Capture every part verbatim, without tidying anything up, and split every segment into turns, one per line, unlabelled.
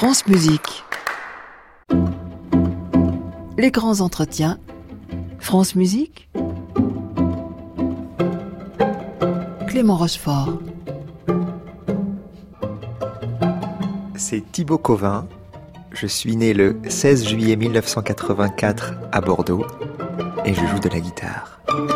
France Musique. Les grands entretiens. France Musique. Clément Rochefort.
C'est Thibaut Covin. Je suis né le seize juillet mille neuf cent quatre-vingt-quatre à Bordeaux et je joue de la guitare.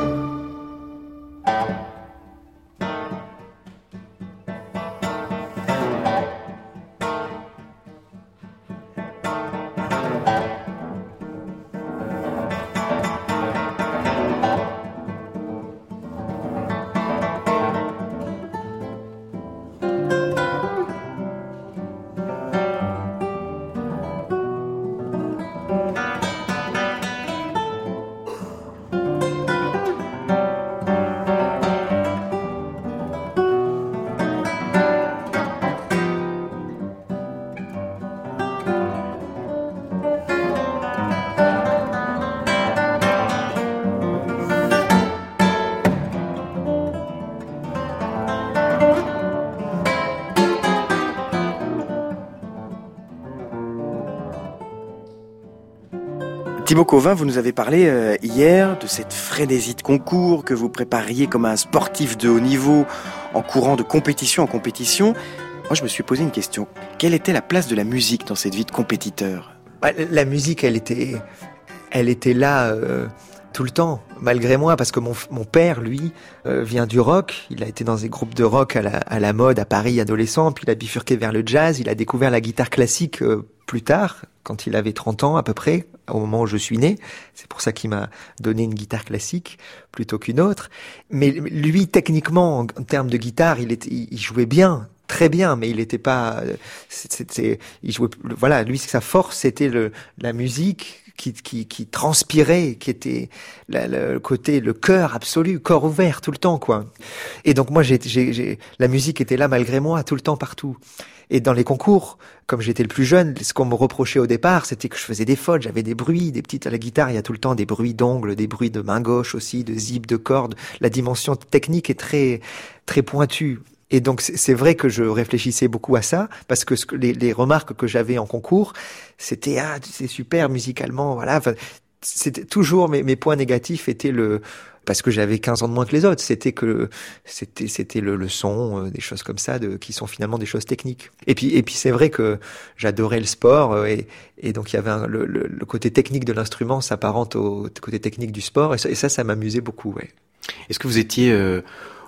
Thibaut Covin, vous nous avez parlé euh, hier de cette frénésie de concours que vous prépariez comme un sportif de haut niveau en courant de compétition en compétition. Moi, je me suis posé une question. Quelle était la place de la musique dans cette vie de compétiteur ?
Bah, la musique, elle était, elle était là euh, tout le temps, malgré moi, parce que mon, mon père, lui, euh, vient du rock. Il a été dans des groupes de rock à la, à la mode, à Paris, adolescent, puis il a bifurqué vers le jazz. Il a découvert la guitare classique euh, plus tard, quand il avait trente ans à peu près, au moment où je suis né. C'est pour ça qu'il m'a donné une guitare classique plutôt qu'une autre. Mais lui, techniquement, en, en termes de guitare, il, était, il jouait bien, très bien, mais il n'était pas... C'était, il jouait, voilà, lui, sa force, c'était le, la musique qui, qui, qui transpirait, qui était la, le côté, le cœur absolu, corps ouvert tout le temps, quoi. Et donc moi, j'ai, j'ai, j'ai, la musique était là malgré moi, tout le temps, partout. Et dans les concours, comme j'étais le plus jeune, ce qu'on me reprochait au départ, c'était que je faisais des fautes, j'avais des bruits, des petites, à la guitare, il y a tout le temps des bruits d'ongles, des bruits de main gauche aussi, de zip, de cordes. La dimension technique est très, très pointue. Et donc, c'est vrai que je réfléchissais beaucoup à ça, parce que, ce que les, les remarques que j'avais en concours, c'était, ah, c'est super musicalement, voilà. Enfin, c'était toujours, mes, mes points négatifs étaient le, parce que j'avais quinze ans de moins que les autres, c'était que c'était c'était le, le son, euh, des choses comme ça, de, qui sont finalement des choses techniques. Et puis et puis c'est vrai que j'adorais le sport euh, et et donc il y avait un, le, le, le côté technique de l'instrument s'apparente au côté technique du sport et ça et ça, ça m'amusait beaucoup. Ouais.
Est-ce que vous étiez euh,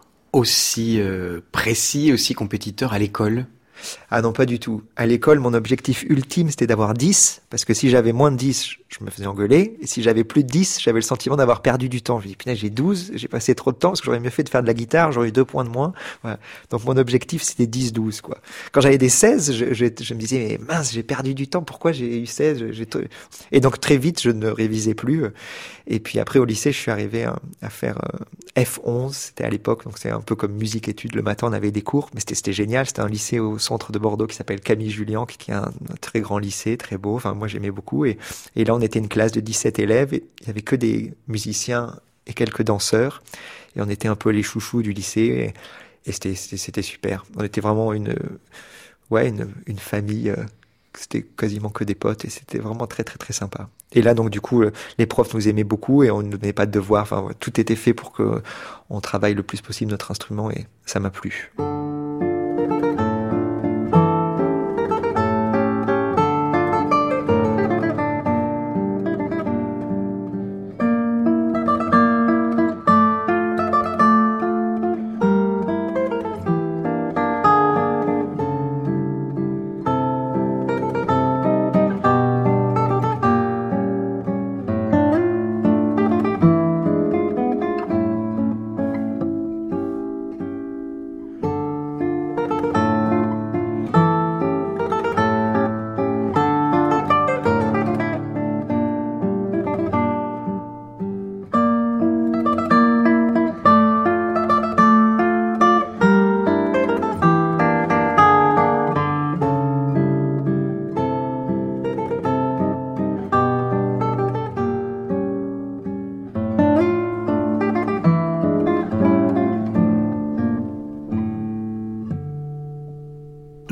aussi euh, précis, aussi compétiteur à l'école ?
Ah non, pas du tout. À l'école, mon objectif ultime, c'était d'avoir dix, parce que si j'avais moins de dix, je me faisais engueuler, et si j'avais plus de dix, j'avais le sentiment d'avoir perdu du temps. Je me dis, putain, j'ai douze, j'ai passé trop de temps, parce que j'aurais mieux fait de faire de la guitare, j'aurais eu deux points de moins. Voilà. Donc mon objectif, c'était dix douze, quoi. Quand j'avais des seize, je, je, je me disais, mais mince, j'ai perdu du temps, pourquoi j'ai eu seize j'ai t... Et donc très vite, je ne révisais plus. Et puis après, au lycée, je suis arrivé à, à faire euh, F onze, c'était à l'époque, donc c'est un peu comme musique-études. Le matin, on avait des cours, mais c'était, c'était génial, c'était un lycée au centre de Bordeaux qui s'appelle Camille Julien, qui est un, un très grand lycée, très beau. Enfin, moi, j'aimais beaucoup. Et, et là, on était une classe de dix-sept élèves. Et il y avait que des musiciens et quelques danseurs. Et on était un peu les chouchous du lycée. Et, et c'était, c'était, c'était super. On était vraiment une, ouais, une, une famille. Euh, c'était quasiment que des potes. Et c'était vraiment très, très, très sympa. Et là, donc, du coup, les profs nous aimaient beaucoup et on ne donnait pas de devoirs. Enfin, tout était fait pour que on travaille le plus possible notre instrument. Et ça m'a plu.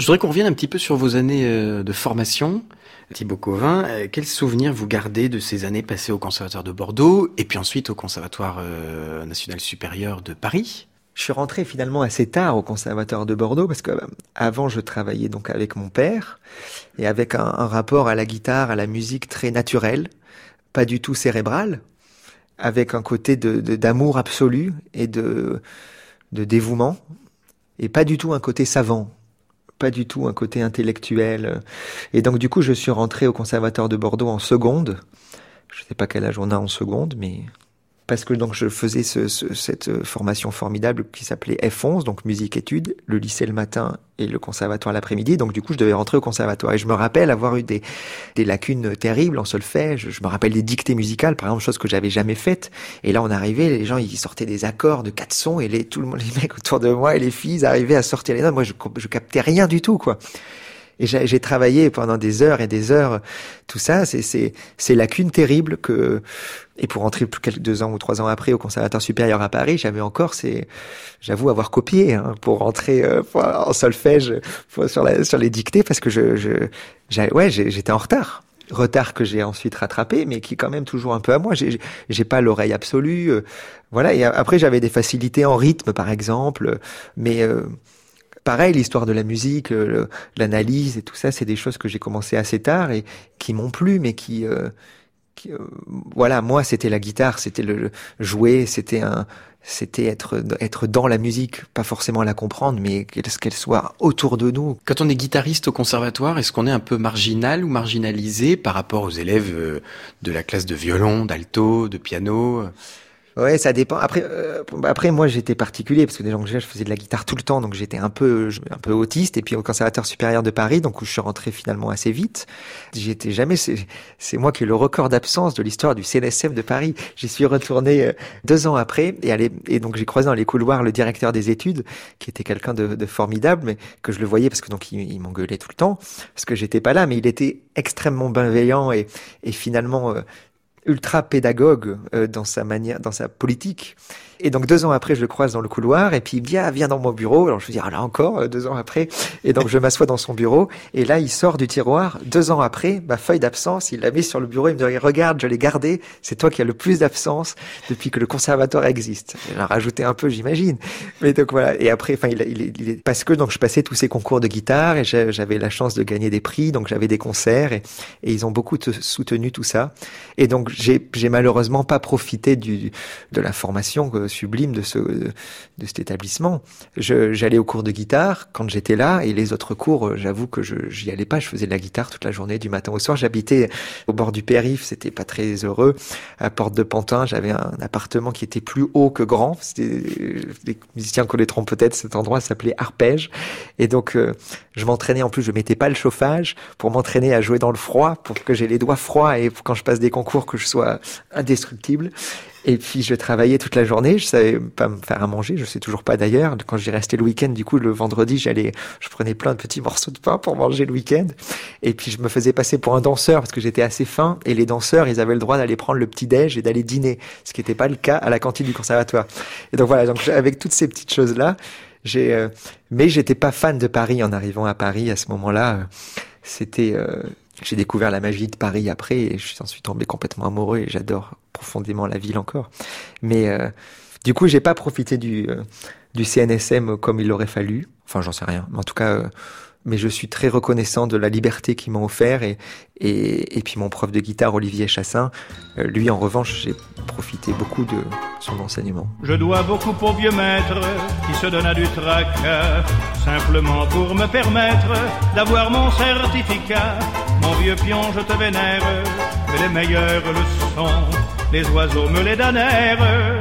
Je voudrais qu'on revienne un petit peu sur vos années de formation. Thibaut Cauvin, euh, quels souvenirs vous gardez de ces années passées au Conservatoire de Bordeaux et puis ensuite au Conservatoire euh, national supérieur de Paris ?
Je suis rentré finalement assez tard au Conservatoire de Bordeaux parce que euh, avant je travaillais donc avec mon père et avec un, un rapport à la guitare, à la musique très naturel, pas du tout cérébral, avec un côté de, de, d'amour absolu et de, de dévouement et pas du tout un côté savant. Pas du tout un côté intellectuel. Et donc, du coup, je suis rentré au Conservatoire de Bordeaux en seconde. Je sais pas quel âge on a en seconde, mais parce que donc je faisais ce, ce, cette formation formidable qui s'appelait F onze, donc musique-études, le lycée le matin et le conservatoire l'après-midi. Donc, du coup, je devais rentrer au conservatoire. Et je me rappelle avoir eu des, des lacunes terribles en solfège. Je me rappelle des dictées musicales, par exemple, chose que j'avais jamais faite. Et là, on arrivait, les gens, ils sortaient des accords de quatre sons et les, tout le monde, les mecs autour de moi et les filles, ils arrivaient à sortir les notes. Moi, je, je captais rien du tout, quoi. Et j'ai, j'ai travaillé pendant des heures et des heures. Tout ça, c'est, c'est, c'est lacunes terribles que, et pour rentrer plus quelques deux ans ou trois ans après au Conservatoire supérieur à Paris, j'avais encore, c'est, j'avoue avoir copié, hein, pour rentrer, euh, pour, en solfège, pour, sur la, sur les dictées parce que je, je, j'ai, ouais, j'ai, j'étais en retard. Retard que j'ai ensuite rattrapé, mais qui est quand même toujours un peu à moi. J'ai, j'ai pas l'oreille absolue, euh, voilà. Et après, j'avais des facilités en rythme, par exemple, mais, euh, pareil, l'histoire de la musique, le, l'analyse et tout ça, c'est des choses que j'ai commencé assez tard et qui m'ont plu, mais qui, euh, qui euh, voilà, moi, c'était la guitare, c'était le, le jouer, c'était un, c'était être, être dans la musique, pas forcément la comprendre, mais qu'elle, qu'elle soit autour de nous.
Quand on est guitariste au conservatoire, est-ce qu'on est un peu marginal ou marginalisé par rapport aux élèves de la classe de violon, d'alto, de piano ?
Ouais, ça dépend. Après, euh, après moi j'étais particulier parce que déjà je faisais de la guitare tout le temps, donc j'étais un peu, un peu autiste. Et puis au Conservatoire supérieur de Paris, donc où je suis rentré finalement assez vite, j'étais jamais. C'est, c'est moi qui ai le record d'absence de l'histoire du C N S M de Paris. J'y suis retourné deux ans après et, allez, et donc j'ai croisé dans les couloirs le directeur des études, qui était quelqu'un de, de formidable, mais que je le voyais parce que donc il, il m'engueulait tout le temps parce que j'étais pas là, mais il était extrêmement bienveillant et, et finalement. Euh, ultra pédagogue euh, dans sa manière, dans sa politique. Et donc deux ans après, je le croise dans le couloir et puis il me dit ah, viens dans mon bureau. Alors je me dis ah là encore euh, deux ans après. Et donc je m'assois dans son bureau et là il sort du tiroir deux ans après ma feuille d'absence. Il l'a mise sur le bureau. Il me dit regarde, je l'ai gardée. C'est toi qui as le plus d'absence depuis que le conservatoire existe. Il a rajouté un peu, j'imagine. Mais donc voilà. Et après, enfin il, il, il est parce que donc je passais tous ces concours de guitare et j'avais la chance de gagner des prix. Donc j'avais des concerts et, et ils ont beaucoup soutenu tout ça. Et donc j'ai, j'ai malheureusement pas profité du de la formation que sublime de ce de cet établissement. Je, j'allais aux cours de guitare quand j'étais là et les autres cours, j'avoue que je j'y allais pas. Je faisais de la guitare toute la journée, du matin au soir. J'habitais au bord du périph', c'était pas très heureux. À Porte de Pantin, j'avais un appartement qui était plus haut que grand. C'était, les musiciens connaîtront peut-être cet endroit, s'appelait Arpège. Et donc euh, je m'entraînais en plus. Je mettais pas le chauffage pour m'entraîner à jouer dans le froid, pour que j'ai les doigts froids et quand je passe des concours que je sois indestructible. Et puis je travaillais toute la journée, je savais pas me faire à manger, je sais toujours pas d'ailleurs. Quand j'y restais le week-end, du coup le vendredi, j'allais, je prenais plein de petits morceaux de pain pour manger le week-end. Et puis je me faisais passer pour un danseur parce que j'étais assez fin. Et les danseurs, ils avaient le droit d'aller prendre le petit déj et d'aller dîner, ce qui n'était pas le cas à la cantine du conservatoire. Et donc voilà, donc avec toutes ces petites choses là, j'ai, euh, mais j'étais pas fan de Paris en arrivant à Paris à ce moment-là. C'était euh, J'ai découvert la magie de Paris après et je suis ensuite tombé complètement amoureux et j'adore profondément la ville encore. Mais euh, du coup, j'ai pas profité du euh, du C N S M comme il aurait fallu. Enfin, j'en sais rien. Mais en tout cas, euh, mais je suis très reconnaissant de la liberté qu'ils m'ont offert et et et puis mon prof de guitare Olivier Chassin, euh, lui en revanche, j'ai profité beaucoup de son enseignement.
Je dois beaucoup au vieux maître qui se donna du tracas simplement pour me permettre d'avoir mon certificat. Mon vieux pion, je te vénère, mais les meilleures leçons, les oiseaux me les donnèrent.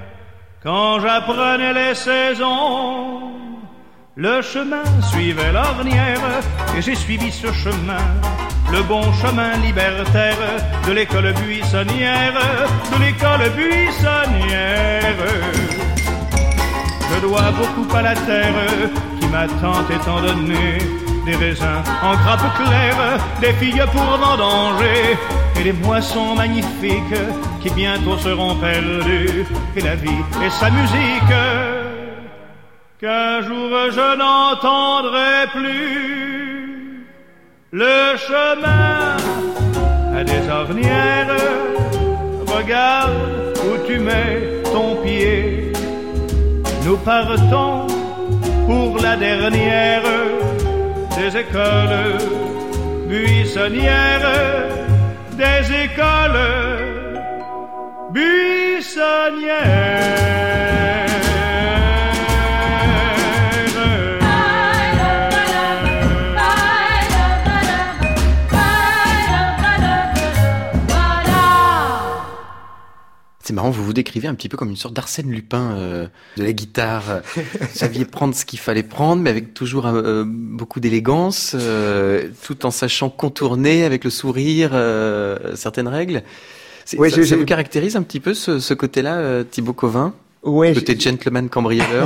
Quand j'apprenais les saisons, le chemin suivait l'ornière, et j'ai suivi ce chemin, le bon chemin libertaire de l'école buissonnière, de l'école buissonnière. Je dois beaucoup à la terre qui m'a tant et tant donné, des raisins en grappes claires, des filles pour vendanger, et des moissons magnifiques qui bientôt seront perdues, et la vie et sa musique qu'un jour je n'entendrai plus le chemin à des ornières. Regarde où tu mets ton pied. Nous partons pour la dernière des écoles buissonnières, des écoles buissonnières.
C'est marrant, vous vous décrivez un petit peu comme une sorte d'Arsène Lupin euh, de la guitare. Vous saviez prendre ce qu'il fallait prendre, mais avec toujours euh, beaucoup d'élégance, euh, tout en sachant contourner avec le sourire euh, certaines règles. C'est, ouais, ça, ça vous caractérise un petit peu ce, ce côté-là, euh, Thibaut Cauvin ?
Ouais,
côté j'ai... gentleman cambrioleur.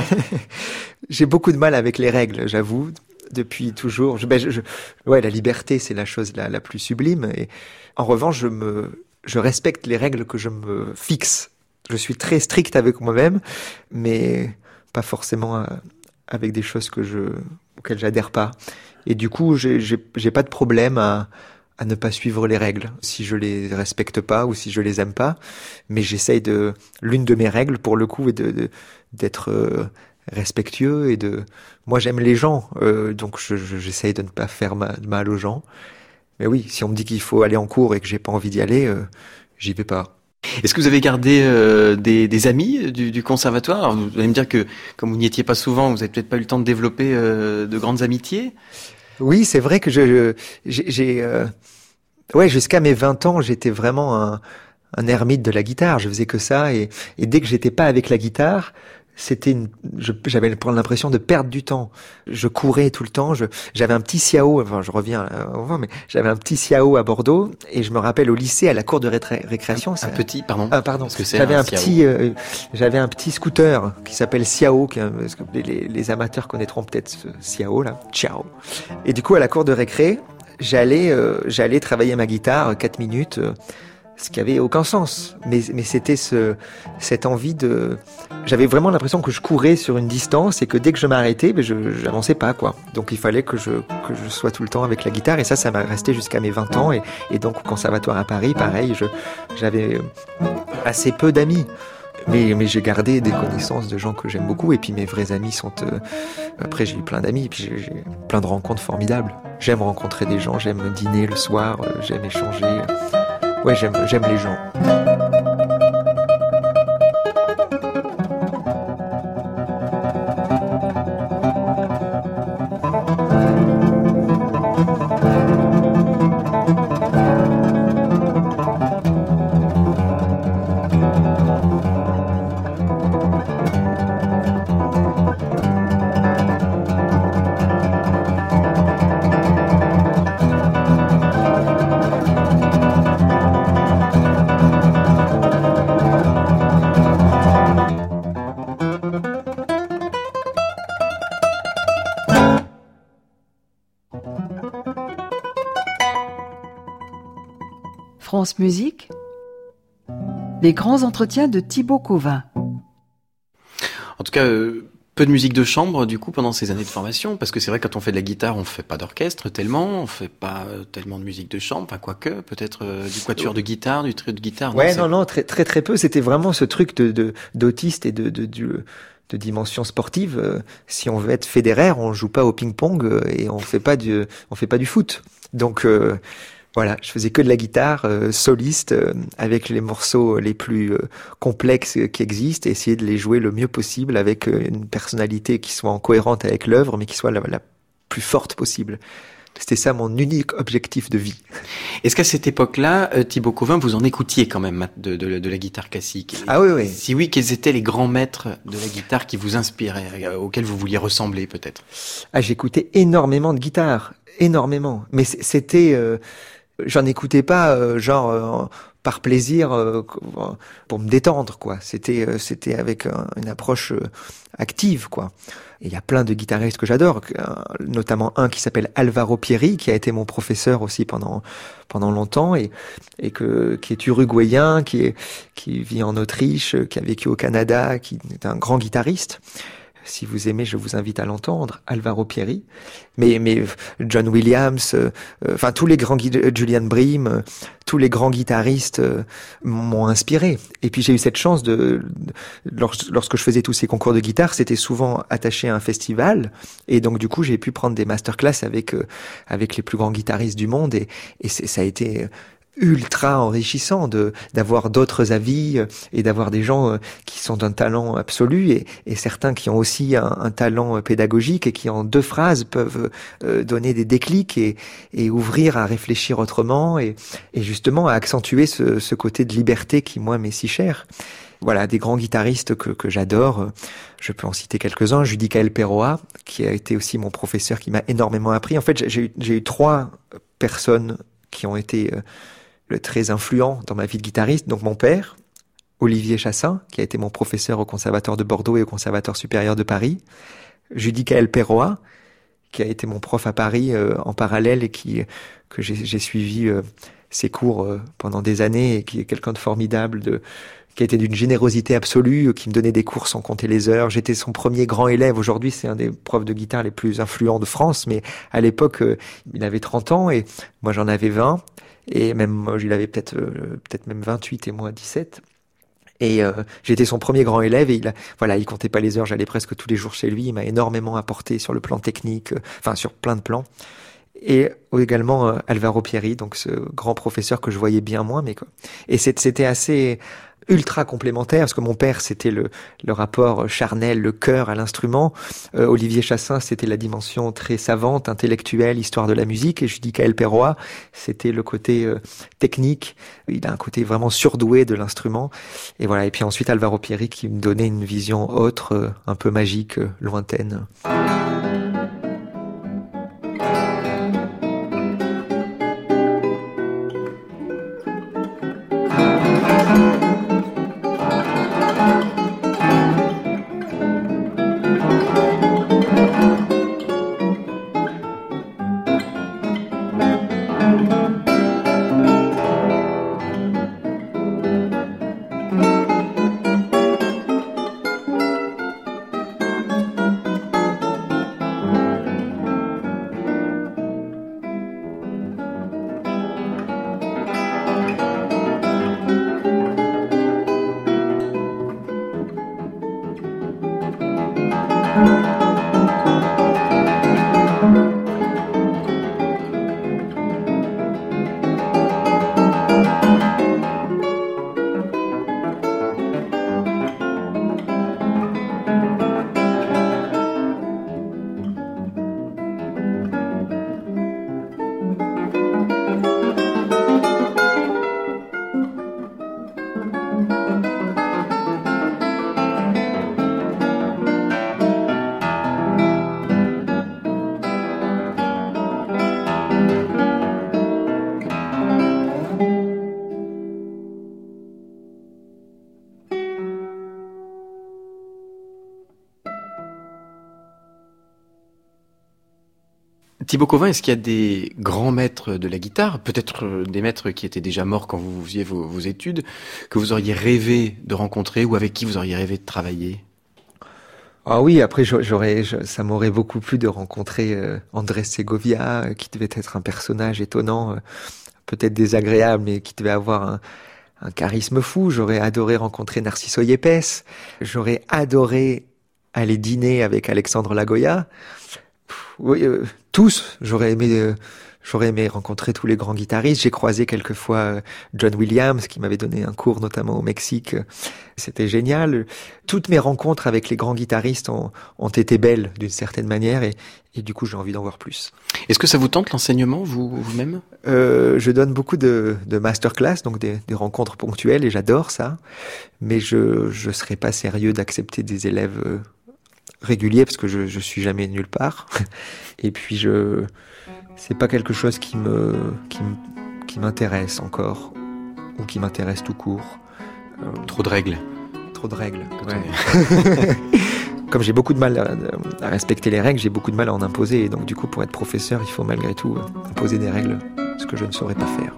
J'ai beaucoup de mal avec les règles, j'avoue, depuis toujours. Je, ben, je, je, ouais, la liberté, c'est la chose la, la plus sublime. Et en revanche, je me Je respecte les règles que je me fixe. Je suis très strict avec moi-même, mais pas forcément avec des choses que je, auxquelles j'adhère pas. Et du coup, j'ai, j'ai, j'ai pas de problème à, à ne pas suivre les règles si je les respecte pas ou si je les aime pas. Mais j'essaye de, l'une de mes règles pour le coup est de, de d'être respectueux et de, moi j'aime les gens, euh, donc je, je, j'essaye de ne pas faire mal, mal aux gens. Mais oui, si on me dit qu'il faut aller en cours et que j'ai pas envie d'y aller, euh, j'y vais pas.
Est-ce que vous avez gardé euh, des, des amis du, du conservatoire ? Alors, vous allez me dire que, comme vous n'y étiez pas souvent, vous avez peut-être pas eu le temps de développer euh, de grandes amitiés ?
Oui, c'est vrai que je, je j'ai, j'ai euh... ouais, jusqu'à mes vingt ans, j'étais vraiment un, un ermite de la guitare. Je faisais que ça, et, et dès que j'étais pas avec la guitare, c'était une, je, j'avais l'impression de perdre du temps. Je courais tout le temps. Je, j'avais un petit Siao, enfin, je reviens, euh, mais j'avais un petit Siao à Bordeaux, et je me rappelle au lycée, à la cour de rétré- récréation.
Un, un petit, pardon.
Ah, pardon.
Parce que c'est
j'avais un, un
Siao.
petit, euh, j'avais un petit scooter qui s'appelle Siao, qui, parce que les, les amateurs connaîtront peut-être ce Siao là. Ciao. Et du coup, à la cour de récré, j'allais, euh, j'allais travailler ma guitare quatre minutes. Euh, ce qui avait aucun sens, mais mais c'était ce cette envie de, j'avais vraiment l'impression que je courais sur une distance et que dès que je m'arrêtais, ben je j'avançais pas quoi. Donc il fallait que je que je sois tout le temps avec la guitare, et ça ça m'a resté jusqu'à mes vingt ans, et et donc au conservatoire à Paris, pareil, je j'avais assez peu d'amis. Mais, mais j'ai gardé des connaissances de gens que j'aime beaucoup, et puis mes vrais amis sont... Euh, après, j'ai eu plein d'amis, et puis j'ai, j'ai plein de rencontres formidables. J'aime rencontrer des gens, j'aime dîner le soir, euh, j'aime échanger. Ouais, j'aime, j'aime les gens.
France Musique, les grands entretiens de Thibaut Cauvin.
En tout cas, euh, peu de musique de chambre, du coup, pendant ces années de formation, parce que c'est vrai, quand on fait de la guitare, on fait pas d'orchestre tellement, on fait pas euh, tellement de musique de chambre, enfin, quoique, peut-être euh, du quatuor de guitare, du trio de guitare.
Ouais,
non,
non, non, très, très, très peu. C'était vraiment ce truc de, de, d'autiste et de, de, de, de dimension sportive. Euh, si on veut être Federer, on joue pas au ping-pong euh, et on fait pas du, on fait pas du foot. Donc, euh, voilà, je faisais que de la guitare euh, soliste, euh, avec les morceaux les plus euh, complexes qui existent, et essayer de les jouer le mieux possible avec euh, une personnalité qui soit en cohérente avec l'œuvre, mais qui soit la, la plus forte possible. C'était ça mon unique objectif de vie.
Est-ce qu'à cette époque-là, euh, Thibaut Cauvin, vous en écoutiez quand même de, de, de la guitare classique ?
Ah oui, oui.
Si oui, quels étaient les grands maîtres de la guitare qui vous inspiraient, euh, auxquels vous vouliez ressembler peut-être ?
Ah, j'écoutais énormément de guitare, énormément. Mais c'était... Euh, j'en écoutais pas euh, genre euh, par plaisir, euh, pour me détendre quoi. C'était euh, c'était avec un, une approche euh, active quoi. Et il y a plein de guitaristes que j'adore, notamment un qui s'appelle Alvaro Pierri, qui a été mon professeur aussi pendant pendant longtemps, et et que qui est uruguayen, qui est qui vit en Autriche, qui a vécu au Canada, qui est un grand guitariste. si vous aimez, je vous invite à l'entendre, Alvaro Pierri, mais, mais John Williams, euh, enfin tous les grands, Julian Bream, euh, tous les grands guitaristes euh, m'ont inspiré. Et puis j'ai eu cette chance de, de lorsque je faisais tous ces concours de guitare, c'était souvent attaché à un festival, et donc du coup j'ai pu prendre des masterclass avec euh, avec les plus grands guitaristes du monde, et, et c'est, ça a été ultra enrichissant de d'avoir d'autres avis et d'avoir des gens qui sont d'un talent absolu et, et certains qui ont aussi un, un talent pédagogique et qui en deux phrases peuvent euh, donner des déclics et, et ouvrir à réfléchir autrement et, et justement à accentuer ce, ce côté de liberté qui moi m'est si cher. Voilà, des grands guitaristes que, que j'adore. Je peux en citer quelques-uns. Judicaël Perroa, qui a été aussi mon professeur, qui m'a énormément appris. En fait, j'ai eu, j'ai eu trois personnes qui ont été euh, le très influent dans ma vie de guitariste. Donc mon père, Olivier Chassin, qui a été mon professeur au Conservatoire de Bordeaux et au Conservatoire supérieur de Paris. Judicaël Perroa, qui a été mon prof à Paris euh, en parallèle et qui que j'ai, j'ai suivi euh, ses cours euh, pendant des années et qui est quelqu'un de formidable, de qui a été d'une générosité absolue, qui me donnait des cours sans compter les heures. J'étais son premier grand élève. Aujourd'hui, c'est un des profs de guitare les plus influents de France, mais à l'époque, euh, il avait trente ans et moi j'en avais vingt. Et même, il avait peut-être, euh, peut-être même vingt-huit et moi dix-sept. Et euh, j'étais son premier grand élève et il a, voilà, il comptait pas les heures, j'allais presque tous les jours chez lui. Il m'a énormément apporté sur le plan technique, euh, enfin sur plein de plans. Et également euh, Alvaro Pierri, donc ce grand professeur que je voyais bien moins, mais quoi. Et c'était assez ultra complémentaire parce que mon père c'était le le rapport charnel, le cœur à l'instrument. Euh, Olivier Chassin c'était la dimension très savante, intellectuelle, histoire de la musique, et Judicaël Perroa c'était le côté euh, technique. Il a un côté vraiment surdoué de l'instrument. Et voilà. Et puis ensuite Alvaro Pierri qui me donnait une vision autre, euh, un peu magique, euh, lointaine.
Thibaut Cauvin, est-ce qu'il y a des grands maîtres de la guitare, peut-être des maîtres qui étaient déjà morts quand vous faisiez vos, vos études, que vous auriez rêvé de rencontrer ou avec qui vous auriez rêvé de travailler ?
Ah oui, après j'aurais, ça m'aurait beaucoup plu de rencontrer euh, Andrés Segovia, qui devait être un personnage étonnant, euh, peut-être désagréable, mais qui devait avoir un, un charisme fou. J'aurais adoré rencontrer Narciso Yepes. J'aurais adoré aller dîner avec Alexandre Lagoya. Oui, euh, tous. J'aurais aimé, euh, j'aurais aimé rencontrer tous les grands guitaristes. J'ai croisé quelquefois euh, John Williams, qui m'avait donné un cours, notamment au Mexique. C'était génial. Toutes mes rencontres avec les grands guitaristes ont, ont été belles d'une certaine manière, et, et du coup, j'ai envie d'en voir plus.
Est-ce que ça vous tente l'enseignement, vous, vous-même ?
euh, Je donne beaucoup de, de masterclass, donc des, des rencontres ponctuelles, et j'adore ça. Mais je je serais pas sérieux d'accepter des élèves euh, régulier parce que je je suis jamais nulle part. Et puis je c'est pas quelque chose qui me qui qui m'intéresse encore, ou qui m'intéresse tout court.
Euh, trop de règles.
Trop de règles. Ouais. Comme j'ai beaucoup de mal à, à respecter les règles, j'ai beaucoup de mal à en imposer, et donc du coup pour être professeur, il faut malgré tout imposer des règles, ce que je ne saurais pas faire.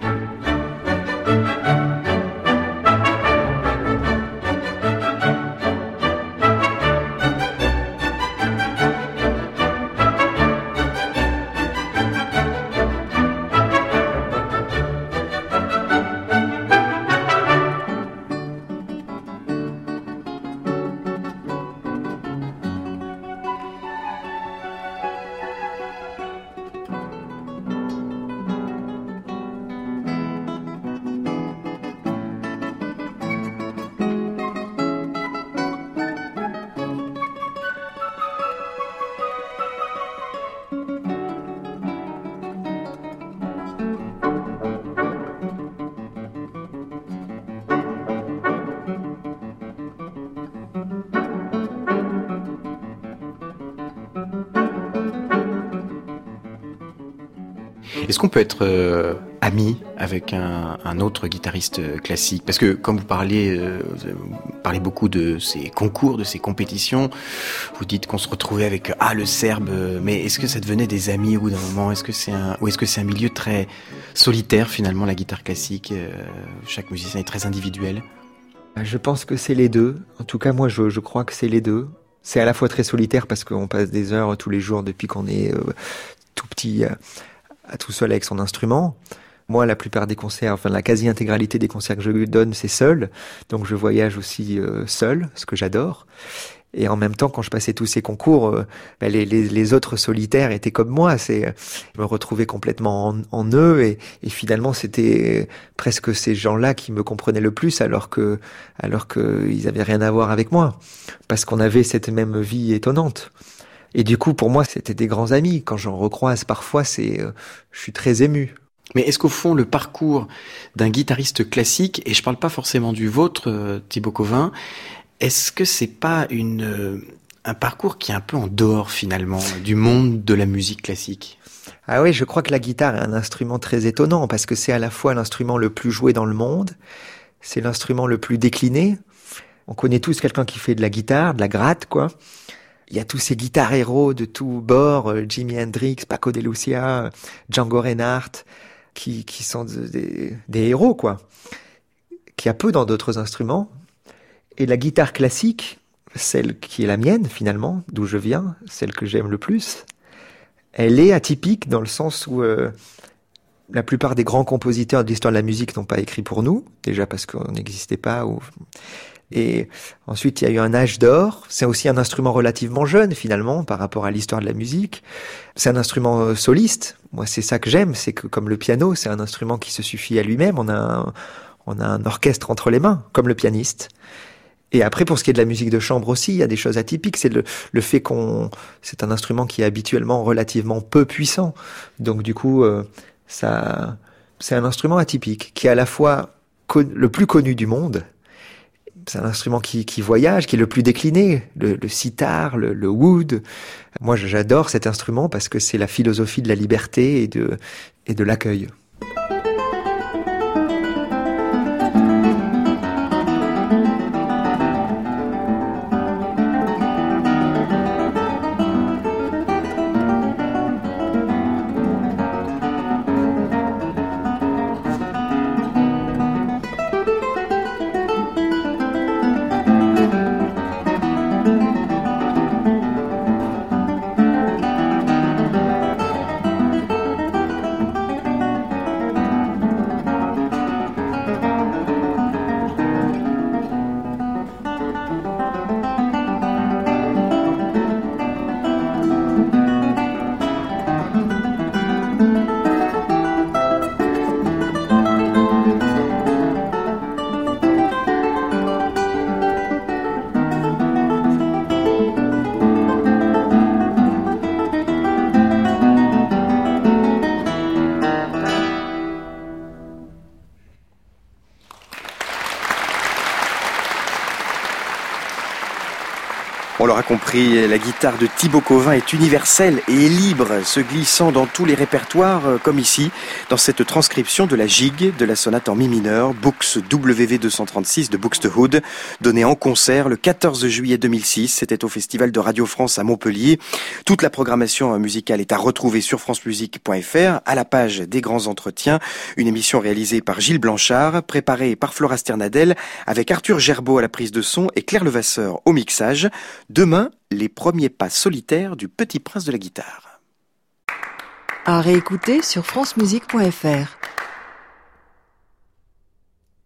Est-ce qu'on peut être euh, ami avec un, un autre guitariste classique? Parce que quand vous parlez, euh, vous parlez beaucoup de ces concours, de ces compétitions, vous dites qu'on se retrouvait avec ah le Serbe, mais est-ce que ça devenait des amis au bout d'un moment? Est-ce que c'est un, ou est-ce que c'est un milieu très solitaire finalement, la guitare classique? euh, Chaque musicien est très individuel.
Je pense que c'est les deux. En tout cas, moi, je, je crois que c'est les deux. C'est à la fois très solitaire parce qu'on passe des heures tous les jours depuis qu'on est euh, tout petit à, à tout seul avec son instrument. Moi, la plupart des concerts, enfin la quasi-intégralité des concerts que je donne, c'est seul. Donc je voyage aussi euh, seul, ce que j'adore. Et en même temps, quand je passais tous ces concours, euh, bah, les, les, les autres solitaires étaient comme moi. C'est, je me retrouvais complètement en, en eux, et, et finalement, c'était presque ces gens-là qui me comprenaient le plus, alors que, alors que ils avaient rien à voir avec moi, parce qu'on avait cette même vie étonnante. Et du coup, pour moi, c'était des grands amis. Quand j'en recroise parfois, c'est, euh, je suis très ému.
Mais est-ce qu'au fond, le parcours d'un guitariste classique, et je parle pas forcément du vôtre, euh, Thibaut Cauvin, est-ce que c'est pas une, euh, un parcours qui est un peu en dehors finalement du monde de la musique classique?
Ah oui, je crois que la guitare est un instrument très étonnant parce que c'est à la fois l'instrument le plus joué dans le monde, c'est l'instrument le plus décliné. On connaît tous quelqu'un qui fait de la guitare, de la gratte, quoi. Il y a tous ces guitares héros de tous bords, euh, Jimi Hendrix, Paco de Lucia, Django Reinhardt, qui, qui sont des, des héros, quoi. Qu'il y a peu dans d'autres instruments. Et la guitare classique, celle qui est la mienne finalement, d'où je viens, celle que j'aime le plus, elle est atypique dans le sens où euh, la plupart des grands compositeurs de l'histoire de la musique n'ont pas écrit pour nous, déjà parce qu'on n'existait pas. Ou... Et ensuite, il y a eu un âge d'or. C'est aussi un instrument relativement jeune finalement par rapport à l'histoire de la musique. C'est un instrument soliste. Moi, c'est ça que j'aime, c'est que comme le piano, c'est un instrument qui se suffit à lui-même. On a un, on a un orchestre entre les mains, comme le pianiste. Et après, pour ce qui est de la musique de chambre aussi, il y a des choses atypiques. C'est le, le fait qu'on, c'est un instrument qui est habituellement relativement peu puissant. Donc, du coup, euh, ça, c'est un instrument atypique qui est à la fois con, le plus connu du monde. C'est un instrument qui, qui voyage, qui est le plus décliné. Le, le sitar, le, le oud. Moi, j'adore cet instrument parce que c'est la philosophie de la liberté et de, et de l'accueil.
On l'aura compris, la guitare de Thibaut Cauvin est universelle et libre, se glissant dans tous les répertoires, comme ici, dans cette transcription de la gigue de la sonate en mi mineur, Books W V deux cent trente-six de Buxtehude, donnée en concert le quatorze juillet deux mille six. C'était au Festival de Radio France à Montpellier. Toute la programmation musicale est à retrouver sur francemusique point f r, à la page des grands entretiens. Une émission réalisée par Gilles Blanchard, préparée par Flora Sternadel, avec Arthur Gerbeau à la prise de son et Claire Levasseur au mixage. Demain, les premiers pas solitaires du Petit Prince de la guitare.
À réécouter sur francemusique point f r.